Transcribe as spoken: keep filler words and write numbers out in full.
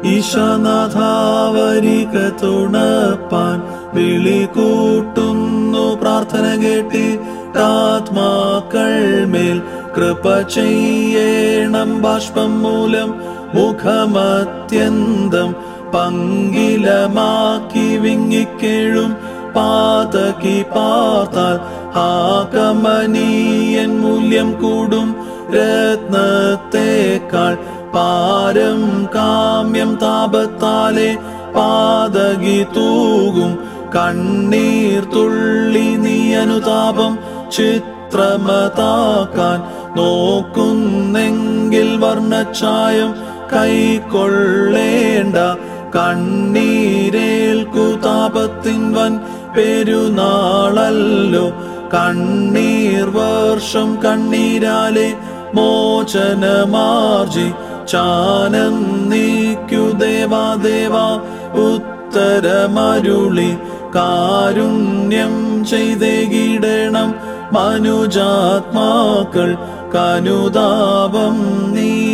ഈശാനാഥാവരിക തുണപ്പാൻ വിളി കൂട്ടുന്നു പ്രാർത്ഥന കേട്ടിട്ടാത്മാക്കൾ മേൽ കൃപ ചെയ്യണം. ബാഷ്പം മൂലം മുഖമത്യന്തം പങ്കിലമാക്കി വിങ്ങിക്കേഴും പാതകി പാർത്താൽ ആകമനീയൻ മൂല്യം കൂടും. രത്നത്തേക്കാൾ പാരം കാമ്യം താപത്താലെ പാതകി തൂകും. കണ്ണീർ തുള്ളി നീ അനുതാപം ചിത്രമതാക്കാൻ നോക്കുന്നെങ്കിൽ വർണ്ണച്ചായം കൈക്കൊള്ളേണ്ട. കണ്ണീരേൽക്കു താപത്തിൻ വൻ പെരുന്നാളല്ലോ. കണ്ണീർ വർഷം കണ്ണീരാലെ മോചനമാർജി ചാനം നീക്കു ദേവാദേവാ ഉത്തരമരുളി കാരുണ്യം ചെയ്തേകിടണം. മനുജാത്മാക്കൾ കനുതാപം നീ